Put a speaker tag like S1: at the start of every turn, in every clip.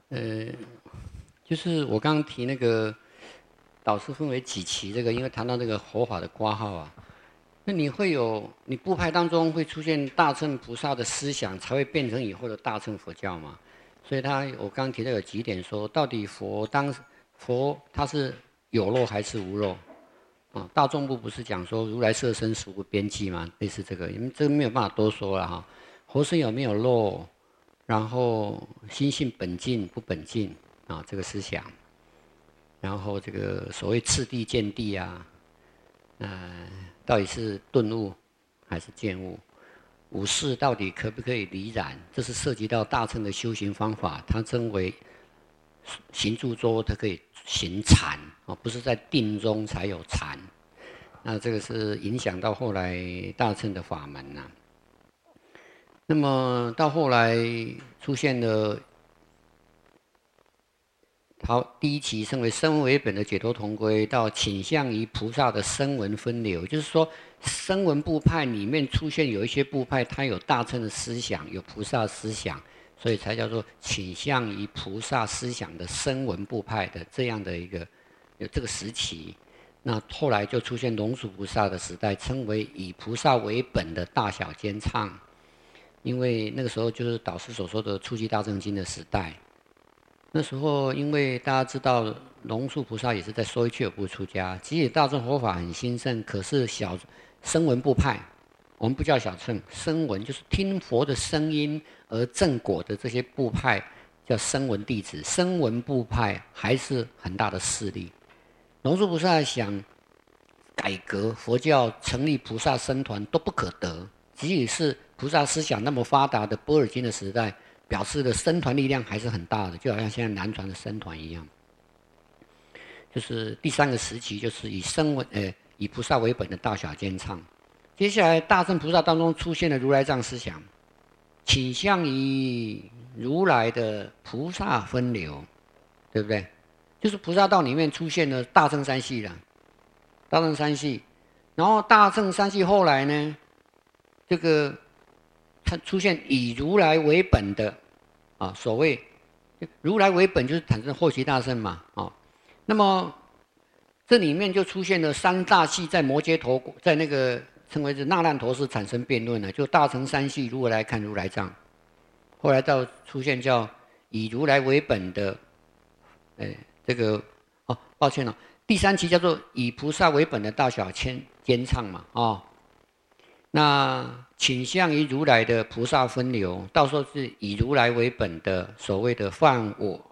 S1: 呃，就是我刚刚提那个导师分为几期，这个因为谈到这个佛法的挂号啊，那你部派当中会出现大乘菩萨的思想，才会变成以后的大乘佛教嘛。所以我刚刚提到有几点说，到底佛他是有肉还是无肉啊？大众部不是讲说如来摄身实无边际吗？类似这个，因为这个没有办法多说了哈。佛身有没有肉？然后心性本净不本净啊，这个思想。然后这个所谓次第见地啊，到底是顿悟还是见悟？五事到底可不可以离染？这是涉及到大乘的修行方法，它称为行住坐卧，它可以行禅啊，不是在定中才有禅。那这个是影响到后来大乘的法门呐、那么到后来出现了第一期称为声闻为本的解脱同归，到倾向于菩萨的声闻分流，就是说声闻部派里面出现有一些部派，它有大乘的思想，有菩萨思想，所以才叫做倾向于菩萨思想的声闻部派的这样的一个有这个时期。那后来就出现龙树菩萨的时代，称为以菩萨为本的大小兼唱，因为那个时候就是导师所说的初级大乘经的时代。那时候，因为大家知道龙树菩萨也是在说一去有部出家，即使大乘佛法很兴盛，可是声闻部派，我们不叫小乘，声闻就是听佛的声音而正果的这些部派，叫声闻弟子。声闻部派还是很大的势力。龙树菩萨想改革佛教，成立菩萨僧团都不可得，即使是菩萨思想那么发达的般若经的时代，表示的僧团力量还是很大的，就好像现在南传的僧团一样。就是第三个时期，就是以菩萨为本的大小兼唱。接下来大乘菩萨当中出现了如来藏思想，倾向于如来的菩萨分流，对不对？就是菩萨道里面出现了大乘三系了，大乘三系，然后大乘三系后来呢，这个它出现以如来为本的啊，所谓如来为本就是产生后期大乘嘛啊。那么这里面就出现了三大系，在摩羯陀，在那个称为是那烂陀寺产生辩论了，就大乘三系如何来看如来藏。后来到出现叫以如来为本的，这个抱歉了，第三期叫做以菩萨为本的大小兼唱嘛啊。那倾向于如来的菩萨分流，到时候是以如来为本的所谓的泛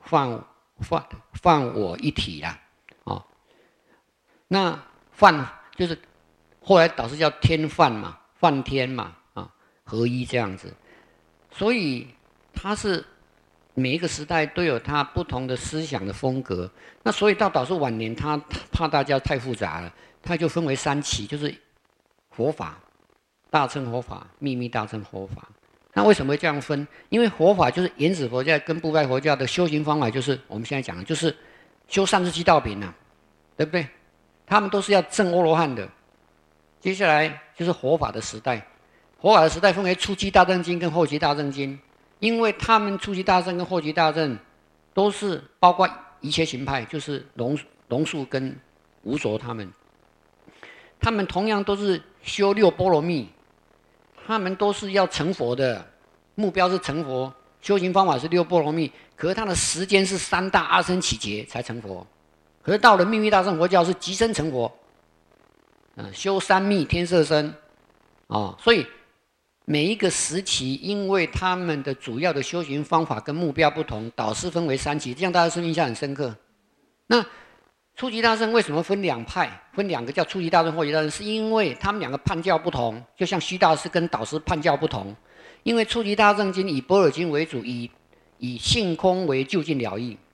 S1: 我一体啦，啊，那泛就是后来导师叫天泛嘛，泛天嘛，啊，合一这样子，所以它是每一个时代都有它不同的思想的风格。那所以到导师晚年，他怕大家太复杂了，他就分为三期，就是佛法。大乘佛法、秘密大乘佛法，那为什么会这样分？因为佛法就是原始佛教跟部派佛教的修行方法，就是我们现在讲的，就是修37道品啊，对不对？他们都是要证阿罗汉的。接下来就是佛法的时代，佛法的时代分为初期大乘经跟后期大乘经，因为他们初期大乘跟后期大乘都是包括一切行派，就是龙树跟无着他们同样都是修六波罗蜜。他们都是要成佛的，目标是成佛，修行方法是六波罗蜜，可是他的时间是三大阿僧祇劫才成佛。可是到了秘密大乘佛教是即生成佛，修三密天色身，所以每一个时期，因为他们的主要的修行方法跟目标不同，导师分为三期，这样大家是印象很深刻。那初级大乘为什么分两派？分两个叫初级大乘、后级大乘，是因为他们两个判教不同，就像虚大师跟导师判教不同。因为初级大乘经以般若经为主，以性空为究竟了义。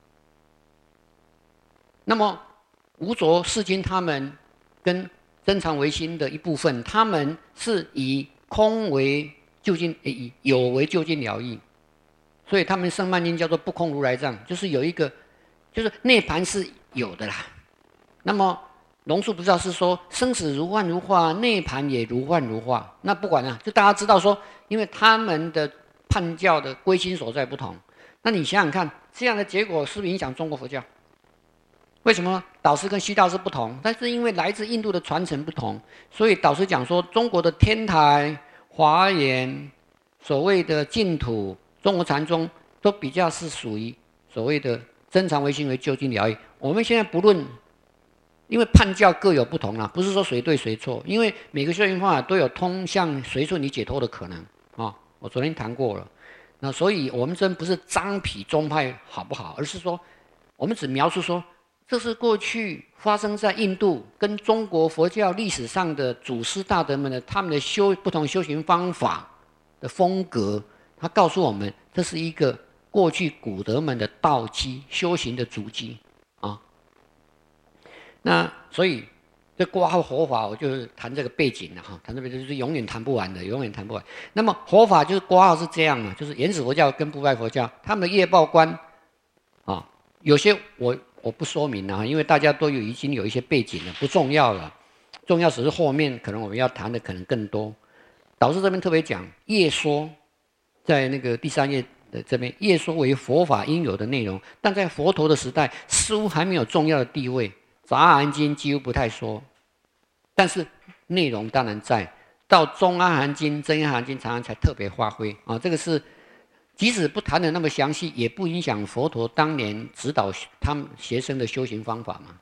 S1: 那么无着世经他们跟真常唯心的一部分，他们是以空为究竟，以有为究竟了义。所以他们圣曼经叫做不空如来藏，就是有一个，就是涅槃是有的啦。那么龙树不知道是说生死如幻如化，涅槃也如幻如化。那不管了，就大家知道说，因为他们的判教的归心所在不同， 那你想想看，这样的结果是不是影响中国佛教？为什么导师跟西道士不同？但是因为来自印度的传承不同，所以导师讲说，中国的天台、华严、所谓的净土、中国禅宗，都比较是属于所谓的真禅唯心为究竟疗愈。我们现在不论，因为判教各有不同啦，不是说谁对谁错，因为每个修行方法都有通向随顺你解脱的可能啊。我昨天谈过了，那所以我们真不是张皮宗派好不好，而是说我们只描述说。这是过去发生在印度跟中国佛教历史上的祖师大德们的他们的不同修行方法的风格，他告诉我们，这是一个过去古德们的道基修行的足迹啊。那所以这括号佛法，我就是谈这个背景了哈，谈这个就是永远谈不完的，永远谈不完。那么佛法就是括号是这样嘛，就是原始佛教跟部派佛教他们的业报观啊，有些我不说明了，因为大家都已经有一些背景了，不重要了。重要只是后面可能我们要谈的可能更多。导师这边特别讲业说，在那个第3页的这边，业说为佛法应有的内容，但在佛陀的时代似乎还没有重要的地位。杂阿含经几乎不太说，但是内容当然在。到中阿含经、真阿含经常常才特别发挥啊，这个是。即使不谈的那么详细，也不影响佛陀当年指导他们学生的修行方法嘛。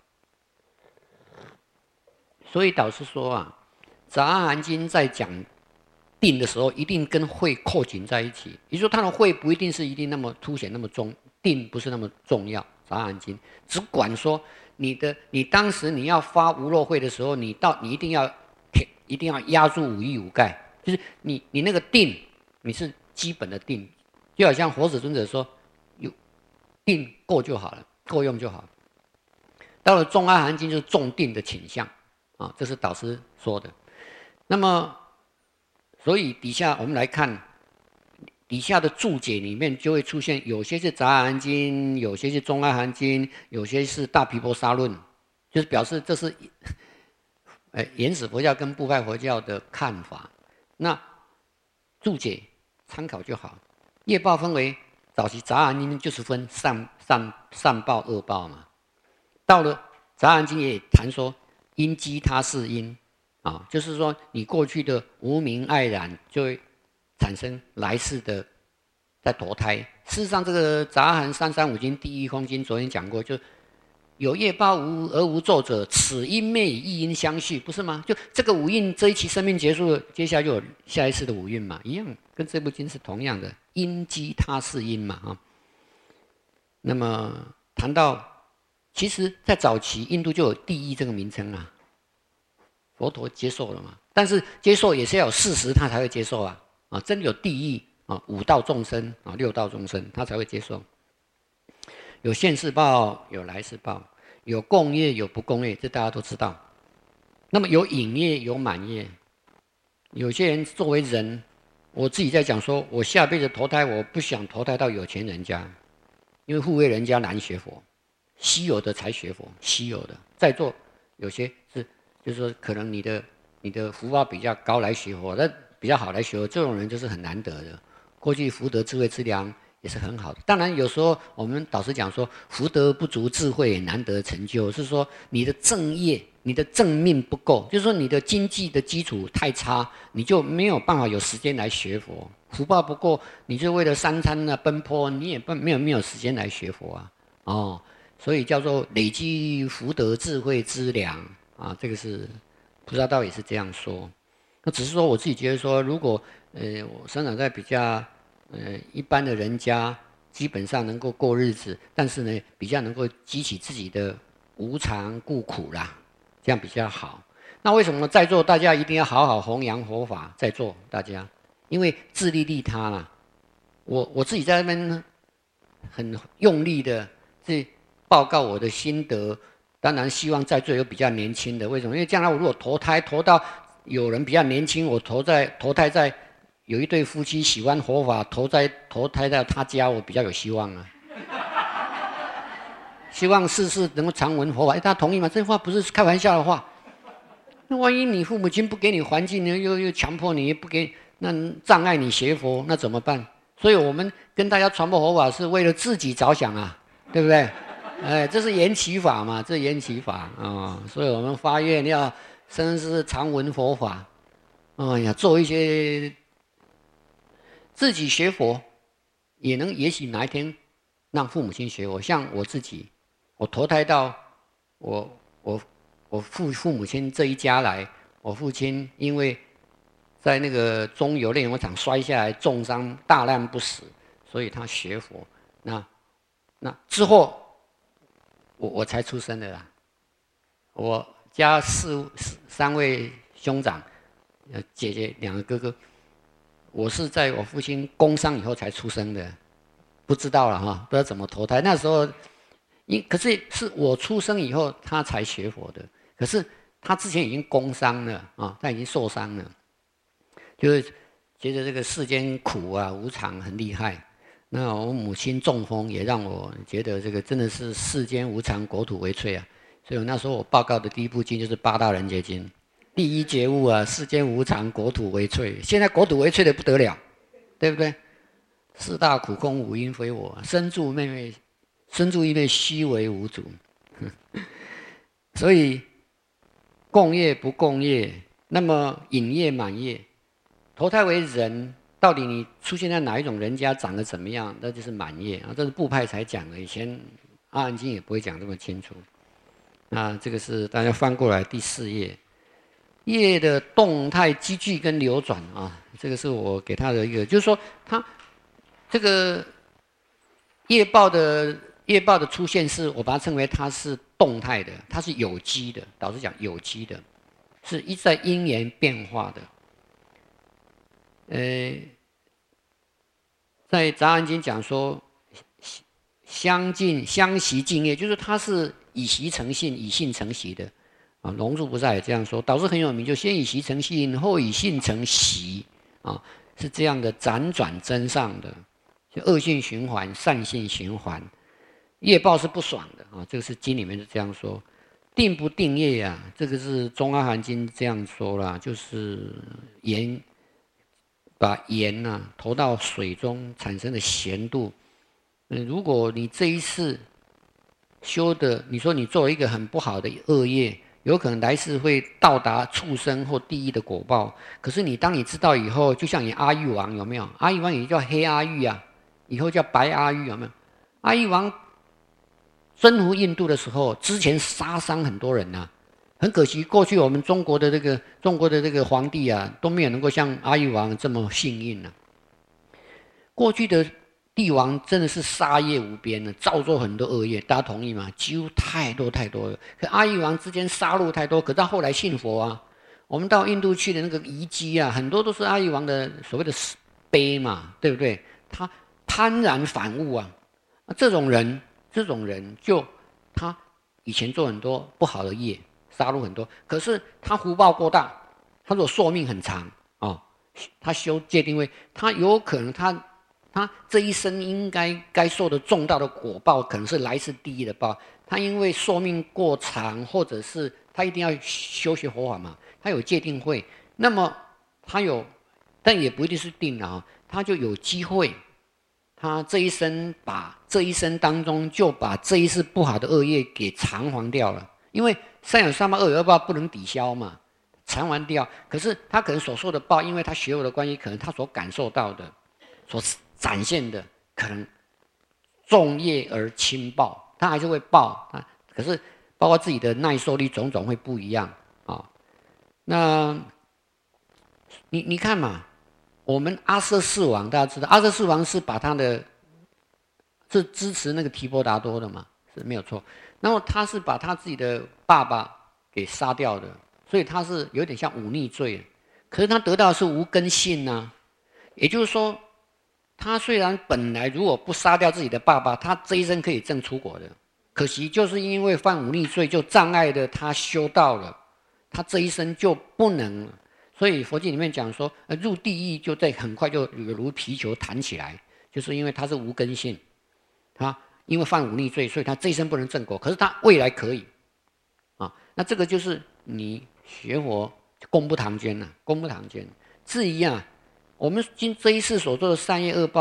S1: 所以导师说啊，杂阿含经在讲定的时候，一定跟慧扣紧在一起。也就是说，他的慧不一定是一定那么凸显那么重，定不是那么重要。杂阿含经只管说你当时你要发无漏慧的时候，你一定要压住五欲五盖，就是你那个定，你是基本的定。就好像佛子尊者说，有定够就好了，够用就好。到了中阿含经就是重定的倾向啊，这是导师说的。那么，所以底下我们来看，底下的注解里面就会出现，有些是杂阿含经，有些是中阿含经，有些是大毗婆沙论，就是表示这是原始佛教跟部派佛教的看法。那注解参考就好。业报分为早期杂阿含经就是分善报恶报嘛。到了杂阿含经也谈说因机他是因啊，就是说你过去的无明爱染就会产生来世的在投胎。事实上，这个杂阿含335经第一空经昨天讲过，就有业报而无咒者，此因灭与异因相续，不是吗？就这个五蕴这一期生命结束了，接下来就有下一次的五蕴嘛，一样，跟这部经是同样的，因机他是因嘛啊。那么谈到，其实在早期印度就有地狱这个名称啊，佛陀接受了嘛，但是接受也是要有事实他才会接受啊，真的有地狱啊，5道众生啊，6道众生他才会接受。有现世报，有来世报，有共业，有不共业，这大家都知道。那么有隐业，有满业。有些人作为人，我自己在讲说，我下辈子投胎，我不想投胎到有钱人家，因为富贵人家难学佛，稀有的才学佛，稀有的。在座有些是，就是说可能你的福报比较高来学佛，那比较好来学佛，这种人就是很难得的。过去福德智慧之良。也是很好的。当然，有时候我们导师讲说，福德不足，智慧也难得成就，是说你的正业、你的正命不够，就是说你的经济的基础太差，你就没有办法有时间来学佛。福报不够，你就为了三餐啊奔波，你也没有时间来学佛啊。哦，所以叫做累积福德智慧之良啊，这个是菩萨道也是这样说。那只是说我自己觉得说，如果我生长在比较一般的人家基本上能够过日子，但是呢，比较能够激起自己的无常故苦啦，这样比较好。那为什么在座大家一定要好好弘扬佛法？在座大家，因为自利利他啦。我自己在那边很用力的去报告我的心得，当然希望在座有比较年轻的。为什么？因为将来我如果投到有人比较年轻，我投胎在。有一对夫妻喜欢佛法，投胎到他家，我比较有希望啊。希望世世能够常闻佛法，他同意吗？这话不是开玩笑的话。那万一你父母亲不给你环境呢，又强迫你不给，那障碍你学佛，那怎么办？ 所以我们跟大家传播佛法是为了自己着想啊，对不对？哎，这是缘起法嘛，这是缘起法啊，所以我们发愿要生世常闻佛法，哎呀，做一些自己学佛，也许哪一天让父母亲学佛。像我自己，我投胎到我父母亲这一家来，我父亲因为在那个中油炼油厂摔下来重伤，大难不死，所以他学佛。那之后我才出生的啦。我家三位兄长，姐姐2个哥哥，我是在我父亲工伤以后才出生的，不知道了哈，不知道怎么投胎。那时候，可是我出生以后他才学佛的，可是他之前已经工伤了啊，他已经受伤了，就是觉得这个世间苦啊无常很厉害。那我母亲中风也让我觉得这个真的是世间无常，国土为脆啊。所以我那时候我报告的第一部经就是八大人觉经，第一觉悟啊，世间无常，国土为脆。现在国土为脆的不得了，对不对？四大苦空，五阴非我，身住一昧，虚为无主。所以共业不共业，那么引业满业，投胎为人，到底你出现在哪一种人家，长得怎么样，那就是满业啊。这是部派才讲的，以前阿含经也不会讲这么清楚。那这个是大家翻过来第4页，业的动态积聚跟流转啊，这个是我给他的一个，就是说他这个业报的出现是我把它称为它是动态的，它是有机的，导师讲有机的，是一直在因缘变化的。在杂含经讲说相习敬业，就是它是以习成信，以信成习的啊。龙树菩萨也这样说，导师很有名，就先以习成信，后以信成习啊，是这样的辗转真上的，就恶性循环、善性循环，业报是不爽的啊。这个是经里面是这样说，定不定业啊？这个是中阿含经这样说啦，就是把盐投到水中产生的咸度。如果你这一次修的，你说你做了一个很不好的恶业，有可能来世会到达畜生或地狱的果报。可是当你知道以后，就像你阿育王有没有？阿育王也叫黑阿育啊，以后叫白阿育有没有？阿育王征服印度的时候，之前杀伤很多人很可惜，过去我们中国的这个皇帝都没有能够像阿育王这么幸运过去的帝王真的是杀业无边了，造作很多恶业，大家同意吗？几乎太多了。可阿育王之间杀戮太多，可他后来信佛啊。我们到印度去的那个遗迹很多都是阿育王的所谓的碑嘛，对不对？他贪婪反悟这种人就他以前做很多不好的业，杀戮很多，可是他福报过大，他如果寿命很长他修戒定慧，他有可能他这一生应该受的重大的果报，可能是来自地狱的报。他因为寿命过长，或者是他一定要修学佛法嘛，他有戒定慧，那么但也不一定是定的他就有机会，他这一生当中就把这一世不好的恶业给偿还掉了，因为善有善报，恶有恶报，不能抵消嘛，偿还掉。可是他可能所受的报，因为他学佛的关系，可能他所感受到的，所展现的可能重业而轻报，他还是会报可是包括自己的耐受力种种会不一样那你看嘛，我们阿舍四王大家知道，阿舍四王是把他的是支持那个提婆达多的嘛，是没有错。然后他是把他自己的爸爸给杀掉的，所以他是有点像忤逆罪，可是他得到的是无根性也就是说。他虽然本来如果不杀掉自己的爸爸，他这一生可以证出国的，可惜就是因为犯忤逆罪，就障碍了他修道了，他这一生就不能了。所以佛经里面讲说，入地狱就在很快就如皮球弹起来，就是因为他是无根性，因为犯忤逆罪，所以他这一生不能证果，可是他未来可以那这个就是你学佛功不唐捐功不唐捐。至于我们这一世所做的善业恶报，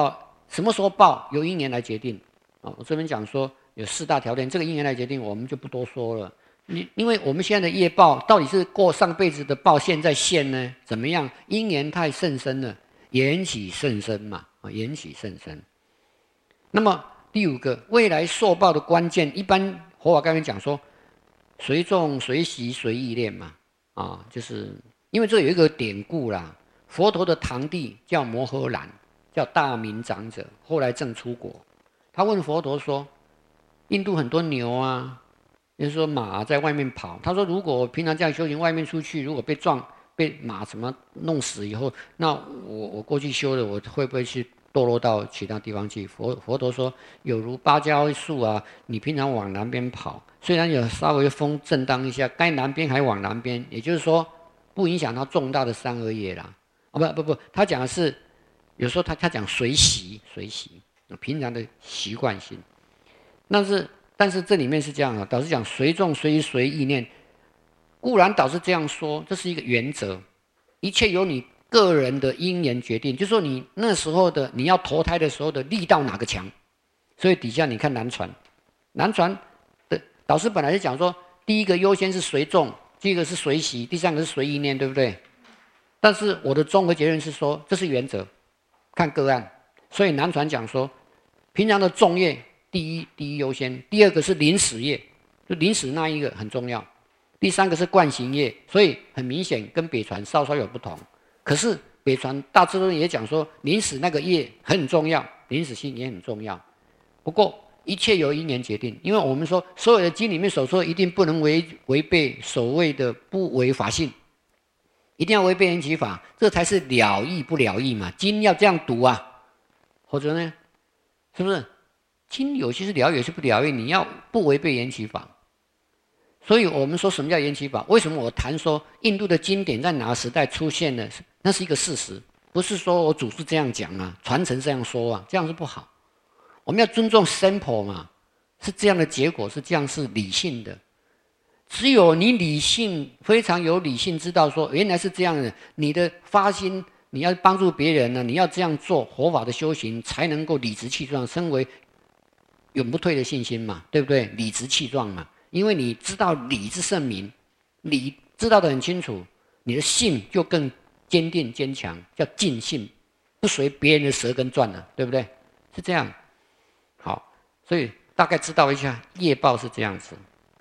S1: 什么时候报由因缘来决定。我这边讲说有4大条件，这个因缘来决定，我们就不多说了。因为我们现在的业报到底是过上辈子的报，现在现呢？怎么样？因缘太甚深了，缘起甚深嘛，缘起甚深。那么第5个，未来受报的关键，一般佛法刚才讲说，随众随喜随意念嘛，就是因为这有一个典故啦，佛陀的堂弟叫摩诃兰，叫大明长者，后来正出国，他问佛陀说，印度很多牛啊。就是说马在外面跑，他说如果我平常这样修行，外面出去如果被撞、被马什么弄死以后，那我过去修的，我会不会去堕落到其他地方去？佛陀说，有如芭蕉树啊，你平常往南边跑，虽然有稍微风震荡一下，该南边还往南边，也就是说不影响它重大的三恶业啦。不，他讲的是有时候他讲随喜，平常的习惯性，但是这里面是这样的，导师讲随众随随意念，固然导师这样说，这是一个原则，一切由你个人的因缘决定，就是说你那时候的你要投胎的时候的力道哪个强，所以底下你看南传的导师本来是讲说，第一个优先是随众，第一个是随喜，第3个是随意念，对不对？但是我的综合结论是说，这是原则，看个案，所以南传讲说，平常的众业。第一优先，第2个是临死业，就临死那一个很重要，第3个是惯行业，所以很明显跟北传稍稍有不同。可是北传大智论也讲说，临死那个业很重要，临死性也很重要。不过一切由因缘决定，因为我们说所有的经里面所说，一定不能违背所谓的不违法性，一定要违背缘起法，这才是了义不了义嘛。经要这样读啊，否则呢，是不是？经有些是了义，有些不了义，你要不违背缘起法。所以我们说什么叫缘起法？为什么我谈说印度的经典在哪个时代出现呢？那是一个事实，不是说我祖师这样讲啊，传承这样说啊，这样是不好。我们要尊重 sample 嘛，是这样的结果，是这样是理性的。只有你理性非常有理性，知道说原来是这样的，你的发心你要帮助别人呢，你要这样做佛法的修行，才能够理直气壮，身为永不退的信心嘛，对不对？理直气壮嘛，因为你知道理之圣明，理知道的很清楚，你的性就更坚定坚强，叫尽性，不随别人的舌根转了，对不对？是这样。好，所以大概知道一下业报是这样子。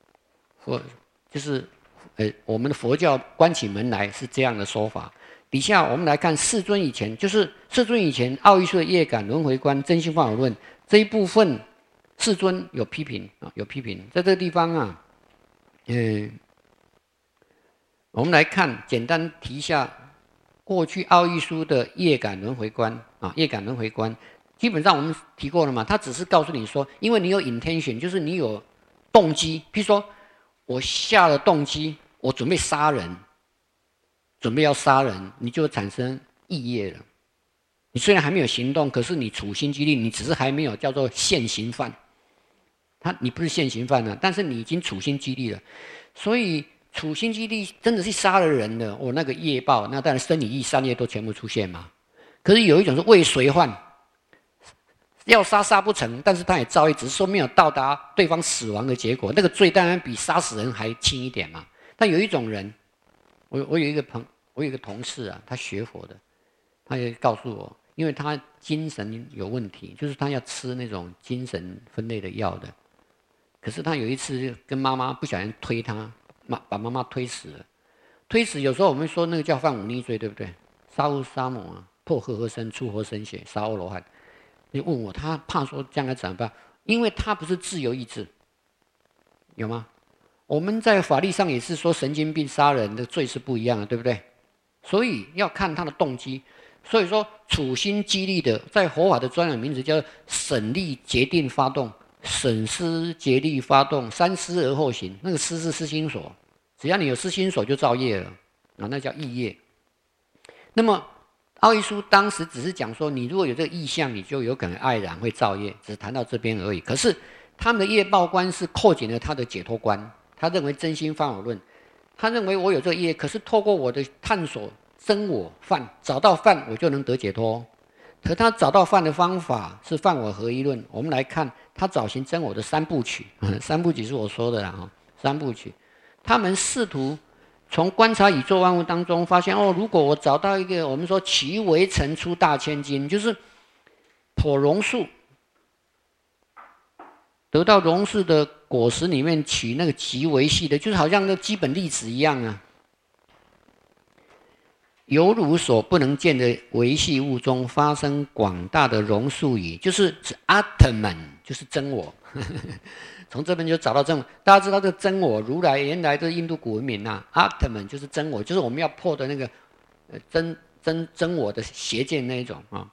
S1: 就是我们的佛教关起门来是这样的说法。底下我们来看世尊以前，就是世尊以前奥义书的业感轮回观真心放有论这一部分。世尊有批评啊，有批评，在这个地方啊，我们来看，简单提一下过去奥义书的业感轮回观啊，业感轮回观，基本上我们提过了嘛，它只是告诉你说，因为你有 intention， 就是你有动机，譬如说我下了动机，我准备杀人，准备要杀人，你就产生意业了。你虽然还没有行动，可是你处心积虑，你只是还没有叫做现行犯。你不是现行犯了，但是你已经处心积虑了，所以处心积虑真的是杀了人了，那个业报，那当然生理意善业都全部出现嘛。可是有一种是未遂犯，要杀不成，但是他也造业，只是说没有到达对方死亡的结果，那个罪当然比杀死人还轻一点嘛。但有一种人，我有一个同事啊，他学佛的，他也告诉我，因为他精神有问题，就是他要吃那种精神分类的药的。可是他有一次跟妈妈不小心推他，把妈妈推死了。推死有时候我们说那个叫犯忤逆罪，对不对？杀父杀母啊，破和合身，出活生血，杀欧罗汉。你问我，他怕说将来怎么办？因为他不是自由意志，有吗？我们在法律上也是说神经病杀人的罪是不一样的，对不对？所以要看他的动机。所以说处心积虑的，在佛法的专有名词叫审力决定发动。审思竭力发动，三思而后行。那个思是思心所，只要你有思心所就造业了啊，那叫意业。那么奥义书当时只是讲说，你如果有这个意向，你就有可能爱染会造业，只是谈到这边而已。可是他们的业报观是扣紧了他的解脱观，他认为真心放有论，他认为我有这个业，可是透过我的探索真我犯，找到犯我就能得解脱。 可他找到犯的方法是犯我合一论。我们来看他找寻真我的三部曲，三部曲是我说的啦哈，三部曲，他们试图从观察宇宙万物当中发现，哦，如果我找到一个我们说其微尘出大千金，就是剖榕树，得到榕树的果实里面取那个极微细的，就是好像那基本粒子一样啊。犹如所不能见的微细物中发生广大的榕树语，就是指 Atman， 就是真我。从这边就找到真我。大家知道这个真我，如来原来的印度古文明啊 ，Atman 就是真我，就是我们要破的那个真我的邪见那一种啊。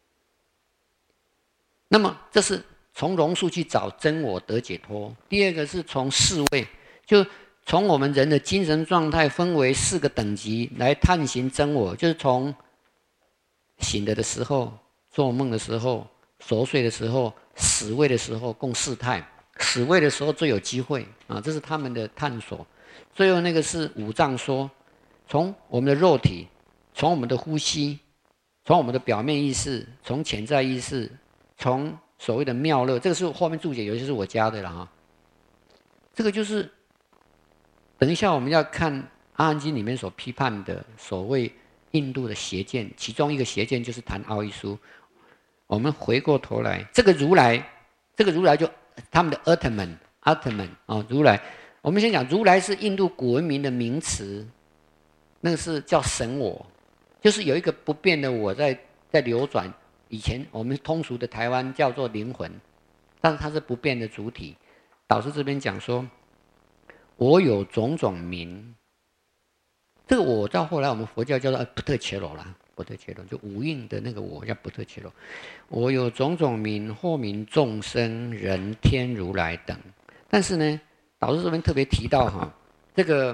S1: 那么这是从榕树去找真我得解脱。第二个是从四位，就从我们人的精神状态分为4个等级来探寻真我，就是从醒了的时候、做梦的时候、熟睡的时候、死位的时候，共4态。死位的时候最有机会啊，这是他们的探索。最后那个是五藏说，从我们的肉体，从我们的呼吸，从我们的表面意识，从潜在意识，从所谓的妙乐，这个是后面注解，有些是我加的了哈。这个就是等一下我们要看《阿含经》里面所批判的所谓印度的邪见，其中一个邪见就是谈奥义书。我们回过头来，这个如来就他们的 Atman 啊，如来。我们先讲如来是印度古文明的名词，那个是叫神我，就是有一个不变的我在流转。以前我们通俗的台湾叫做灵魂，但是它是不变的主体。导师这边讲说，我有种种名，这个我到后来我们佛教叫做不特伽罗啦，不特伽罗就五蕴的那个我叫不特伽罗。我有种种名，或名众生、人、天、如来等。但是呢，导师这边特别提到哈，这个，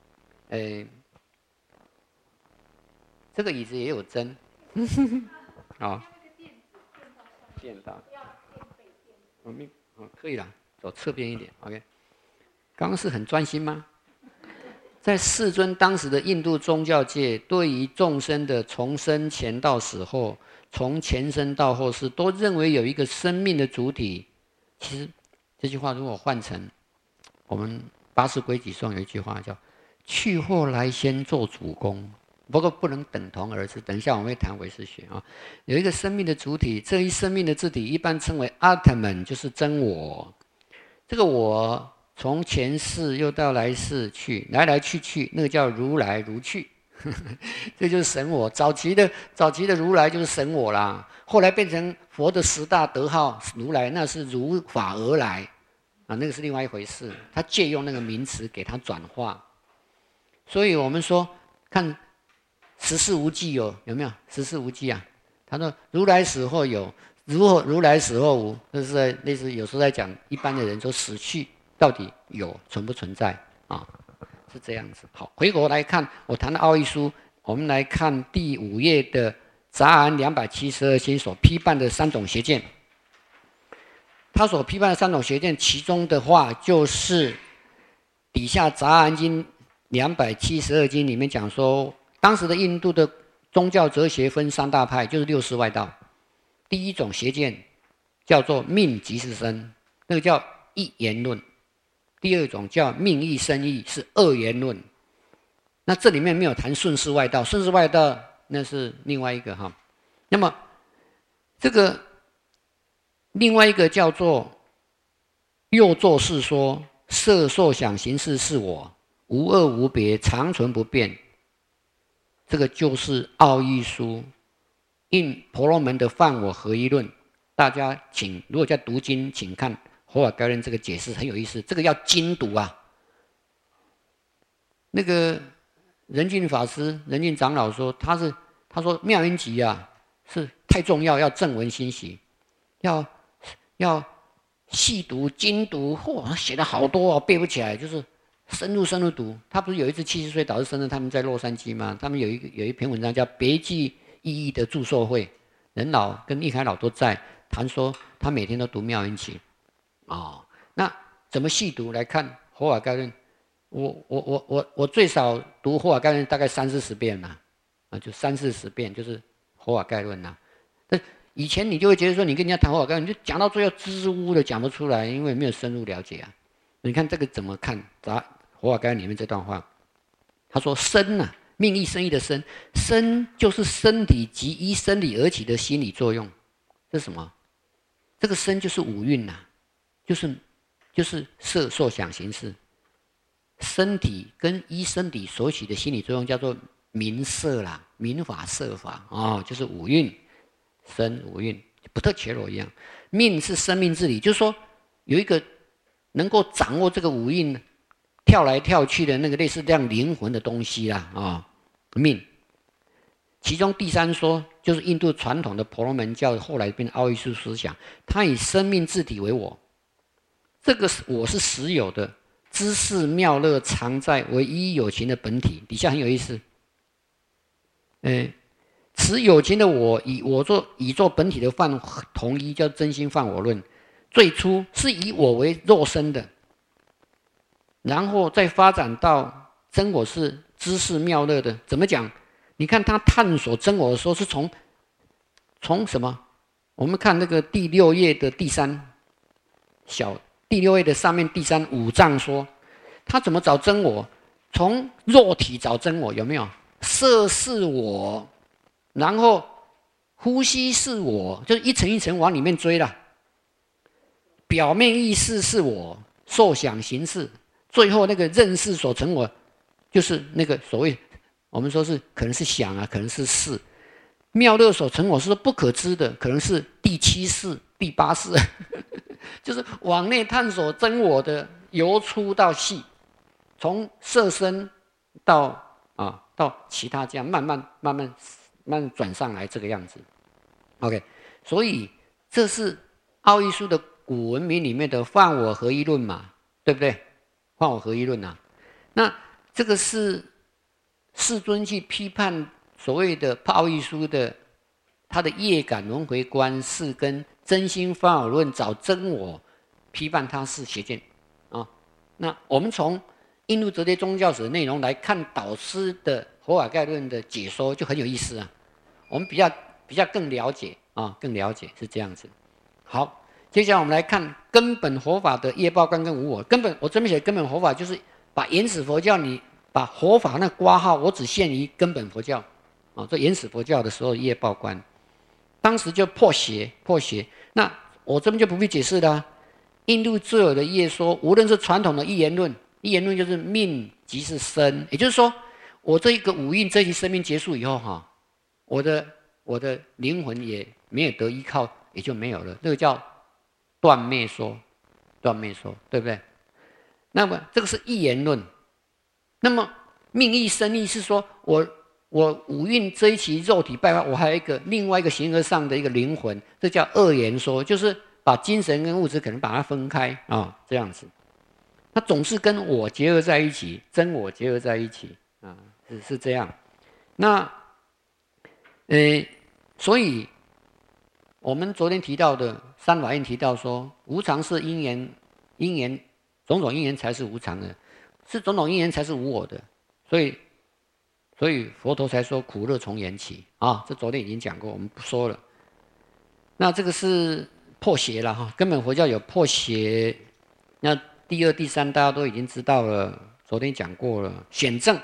S1: 这个椅子也有针，啊，电到，可以了，走侧边一点 ，OK。刚刚是很专心吗？在世尊当时的印度宗教界，对于众生的从生前到死后，从前生到后世，都认为有一个生命的主体。其实这句话如果换成我们八识规矩上有一句话叫"去后来先做主公"，不过不能等同而止。等一下我们会谈唯识学啊。有一个生命的主体，这一生命的主体一般称为 Atman， 就是真我。这个我从前世又到来世去，来来去去，那个叫如来如去，这就是神我。早期的如来就是神我啦，后来变成佛的10大德号如来，那是如法而来啊，那个是另外一回事。他借用那个名词给它转化，所以我们说看十四无记有没有？十四无记啊，他说如来死后有。如来死后无，这是在类似有时候在讲一般的人说死去到底有存不存在啊？是这样子。好，回头来看我谈的奥义书，我们来看第5页的杂案272心所批判的3种邪见。他所批判的3种邪见，其中的话就是底下杂案经272经里面讲说，当时的印度的宗教哲学分3大派，就是6世外道。第一种邪见叫做命即是生，那个叫一元论；第二种叫命亦生亦，是2元论。那这里面没有谈顺世外道，顺世外道那是另外一个哈。那么这个另外一个叫做又作是说，色受想行识是我，无二无别，常存不变。这个就是奥义书印婆罗门的犯我合一论。大家如果在读经，请看《佛法概论》这个解释很有意思，这个要精读啊。那个仁俊法师、仁俊长老说，他说妙音集啊是太重要，要正文欣喜，要细读精读，嚯，写了好多哦，背不起来，就是深入读。他不是有一次70岁导师生日，他们在洛杉矶吗？他们有一篇文章叫《别具意义的祝寿会》，任老跟易开老都在谈说，他每天都读妙音集哦。那怎么细读来看《佛法概论》？我最少读《佛法概论》大概30-40遍呐，啊，就30-40遍，就是《佛法概论》呐。 但以前你就会觉得说，你跟人家谈佛法概论，你就讲到最后支支吾吾的讲不出来，因为没有深入了解啊。你看这个怎么看？佛法概论里面这段话，他说：“身啊，命意生意的身，身就是身体及依生理而起的心理作用。这是什么？这个身就是五蕴呐、就是色受想行识。身体跟依身体所起的心理作用叫做名色啦，名法色法啊、就是五蕴，身五蕴，不特伽罗一样。命是生命之理，就是说有一个能够掌握这个五蕴跳来跳去的那个类似这样灵魂的东西啦啊、命。其中第三说就是印度传统的婆罗门教后来变奥义术思想，它以生命自体为我，这个我是实有的，知识妙乐常在，唯一有情的本体。底下很有意思，此有情的我以作本体的范同一，叫真心犯我论。最初是以我为肉身的，然后再发展到真我是知识妙乐的。怎么讲？你看他探索真我的时候是从什么？我们看那个第六页的第三第六页的上面第三五藏说，他怎么找真我？从肉体找真我，有没有？色是我，然后呼吸是我，就是一层一层往里面追了。表面意识是我，受想行识，最后那个认识所成我，就是那个所谓我们说是可能是想啊，可能是识。妙乐所成我是不可知的，可能是第七识、第八识，就是往内探索真我的由粗到细，从色身到其他这样慢慢转上来这个样子。OK， 所以这是奥义书的古文明里面的犯我合一论嘛，对不对？犯我合一论啊，那这个是世尊去批判所谓的奥义书的他的业感轮回观，是跟真心犯我论找真我，批判他是邪见啊。那我们从印度哲学宗教史的内容来看导师的佛法概论的解说，就很有意思啊。我们比较更了解啊，更了解是这样子。好，接下来我们来看根本佛法的业报观跟无我。根本我这边写的根本佛法，就是把原始佛教你把佛法那括号，我只限于根本佛教啊。这原始佛教的时候业报观，当时就破邪。那我这边就不必解释了、印度最有的业说，无论是传统的一言论就是命即是生，也就是说，我这一个五蕴这一生命结束以后哈，我的灵魂也没有得依靠，也就没有了。这个叫断灭说，对不对？那么这个是一言论。那么命意生意是说我五蕴这一期肉体败坏，我还有另外一个形而上的一个灵魂，这叫二言说，就是把精神跟物质可能把它分开啊，这样子。它总是跟我结合在一起，真我结合在一起啊，是这样。那所以我们昨天提到的三法印提到说，无常是因缘，种种因缘才是无常的，是种种因缘才是无我的，所以佛陀才说苦乐从缘起啊，这昨天已经讲过，我们不说了。那这个是破邪了哈，根本佛教有破邪。那第二、第三大家都已经知道了，昨天讲过了。显正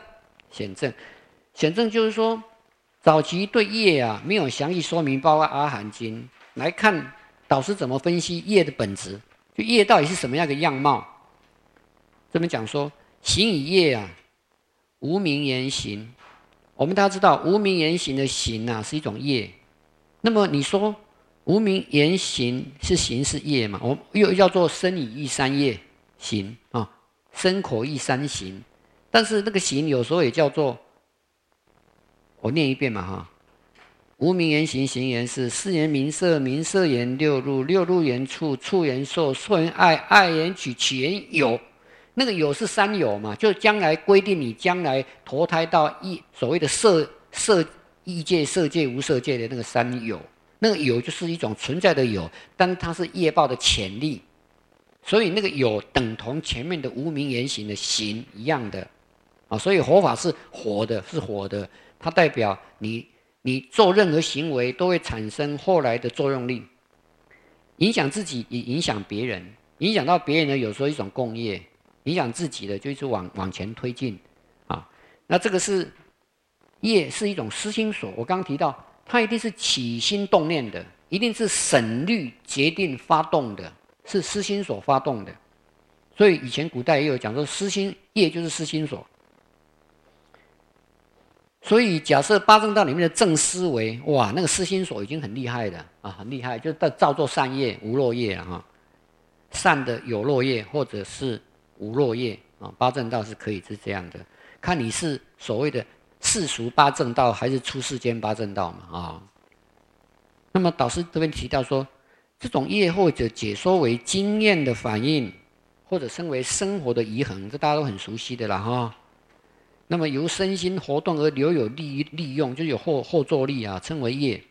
S1: 就是说，早期对业啊没有详细说明，包括《阿含经》来看，导师怎么分析业的本质，就业到底是什么样的样貌。这边讲说，行与业啊，无明言行。我们大家知道，无明言行的行啊是一种业。那么你说无明言行是行是业嘛？我们又叫做身语意三业行啊，身口意三行。但是那个行有时候也叫做，我念一遍嘛哈。无明言行，行言事，四言名色，名色言六入，六入言处，处言受，受言爱，爱言取，取言有。那个有是三有嘛，就将来规定你将来投胎到所谓的色异界、色界、无色界的那个三有。那个有就是一种存在的有，但它是业报的潜力，所以那个有等同前面的无明言行的行一样的啊。所以佛法是活的，它代表你你做任何行为都会产生后来的作用力，影响自己也影响别人，影响到别人呢，有时候一种共业，影响自己的就一直往前推进啊。那这个是业是一种思心所，我刚刚提到，它一定是起心动念的，一定是审虑决定发动的，是思心所发动的。所以以前古代也有讲说，思心业就是思心所。所以假设八正道里面的正思维，哇，那个思心所已经很厉害了啊，很厉害，就造作善业无漏业了哈。善的有漏业或者是无漏业啊，八正道是可以是这样的，看你是所谓的世俗八正道还是出世间八正道嘛啊。那么导师这边提到说，这种业或者解说为经验的反应，或者称为生活的遗痕，这大家都很熟悉的啦哈。那么由身心活动而留有利用，就有后坐力啊，称为业。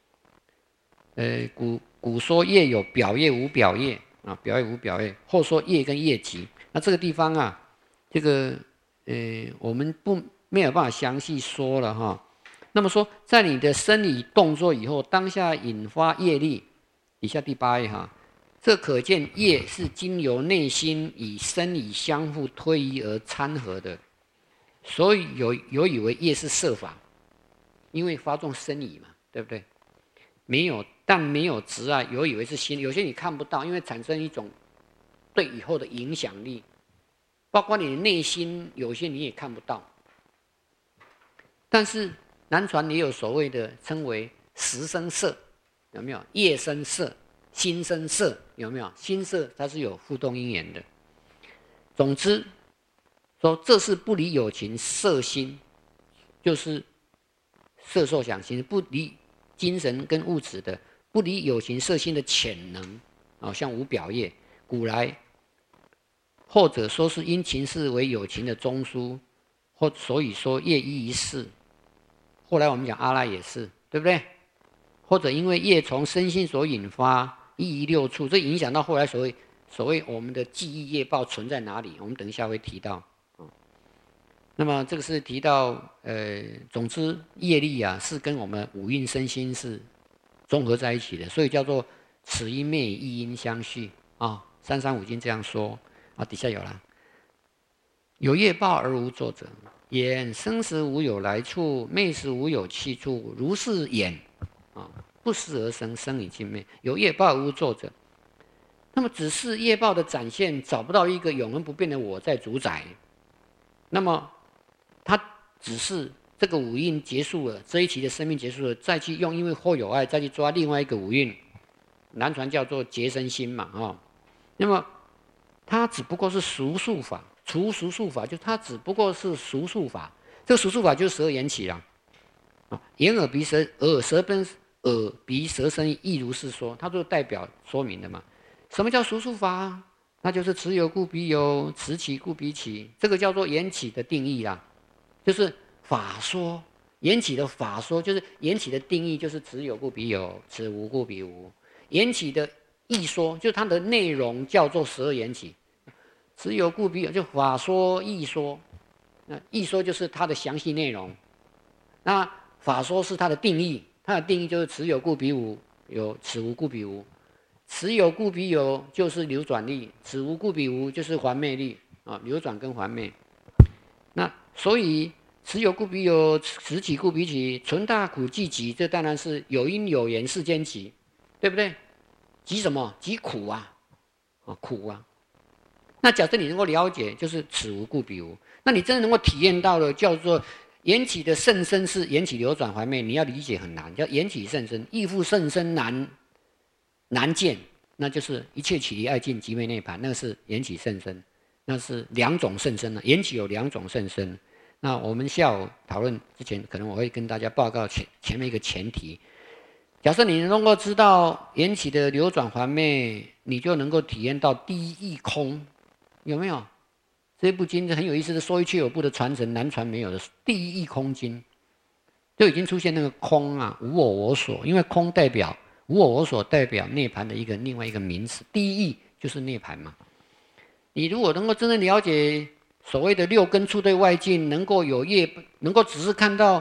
S1: 古说业有表业无表业啊，表业无表业，后说业跟业集。那这个地方啊，这个我们没有办法详细说了哈。那么说，在你的生理动作以后，当下引发业力，以下第8页哈，这可见业是经由内心与生理相互推移而参合的。所以有以为业是设法，因为发动生理嘛，对不对？但没有执啊，有以为是心，有些你看不到，因为产生一种对以后的影响力，包括你的内心，有些你也看不到。但是南传也有所谓的称为识生色，有没有？业生色，心生色，有没有？心色它是有互动因缘的。总之。说这是不离有情色心，就是色受想行识，不离精神跟物质的，不离有情色心的潜能啊，像无表业。古来或者说是因情事为有情的中枢，所以说业依于事。后来我们讲阿赖也是，对不对？或者因为业从身心所引发，依于六处，这影响到后来所谓我们的记忆业报存在哪里？我们等一下会提到。那么这个是提到，总之业力啊是跟我们五蕴身心是综合在一起的，所以叫做此因灭与异因相续啊。335经这样说啊，底下有了，有业报而无作者，言生时无有来处，灭时无有去处，如是言啊，不时而生，生以尽灭，有业报而无作者。那么只是业报的展现，找不到一个永恒不变的我在主宰。那么他只是这个五蕴结束了，这一期的生命结束了，再去用因为或有爱再去抓另外一个五蕴，南传叫做结生心嘛哦。那么它只不过是俗数法，除俗数法就它只不过是俗数法，这个俗数法就是12缘起了啊。眼耳鼻舌耳鼻舌身亦如是说，它就代表说明的嘛。什么叫俗数法？那就是此有故彼有，此起故彼起，这个叫做缘起的定义啦。就是法说，缘起的法说，就是缘起的定义，就是此有故彼有，此无故彼无。缘起的义说，就是它的内容叫做12缘起。此有故彼有，就法说义说。那义说就是它的详细内容，那法说是它的定义，它的定义就是此有故彼无，有此无故彼无。此有故彼有就是流转力，此无故彼无就是还灭力啊，流转跟还灭。那所以此有故彼有，此起故彼起，存大苦即集，这当然是有因有缘世间集，对不对？集什么？集苦啊，苦啊。那假设你能够了解，就是此无故彼无，那你真的能够体验到了，叫做缘起的甚深是缘起流转还灭，你要理解很难，叫缘起甚深，亦复甚深难见，那就是一切起离爱尽即为涅槃，那个是缘起甚深，那是2种甚深了。缘起有2种甚深。那我们下午讨论之前，可能我会跟大家报告前面一个前提。假设你能够知道缘起的流转还灭，你就能够体验到第一义空，有没有？这部经很有意思的，说一切有部的传承，南传没有的第一义空经，就已经出现那个空啊，无我我所，因为空代表无我我所，代表涅槃的另外一个名词，第一义就是涅槃嘛。你如果能够真正了解所谓的6根触对外境，能够有业，能够只是看到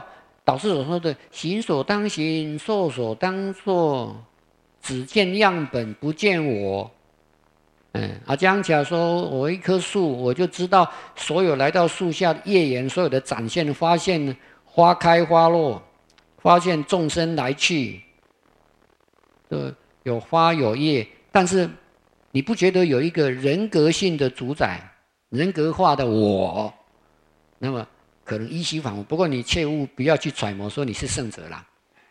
S1: 导师所说的行所当行，受所当受，只见样本，不见我。讲起来说，我一棵树，我就知道所有来到树下的叶缘，所有的展现，发现花开花落，发现众生来去，有花有叶，但是你不觉得有一个人格性的主宰，人格化的我？那么可能依稀仿佛，不过你切勿不要去揣摩说你是圣者啦，